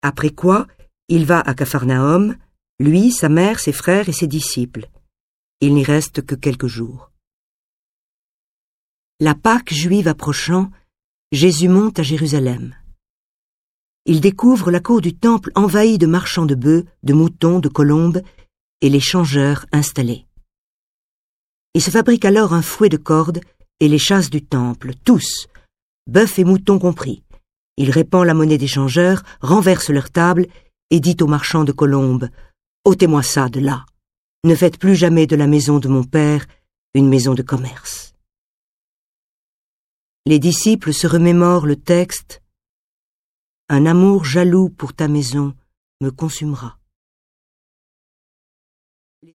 Après quoi, il va à Capharnaüm, lui, sa mère, ses frères et ses disciples. Il n'y reste que quelques jours. La Pâque juive approchant, Jésus monte à Jérusalem. Il découvre la cour du temple envahie de marchands de bœufs, de moutons, de colombes, et les changeurs installés. Il se fabrique alors un fouet de cordes et les chasse du temple, tous, bœufs et moutons compris. Il répand la monnaie des changeurs, renverse leur table et dit aux marchands de colombes « Ôtez-moi ça de là. Ne faites plus jamais de la maison de mon père une maison de commerce. » Les disciples se remémorent le texte « Un amour jaloux pour ta maison me consumera. »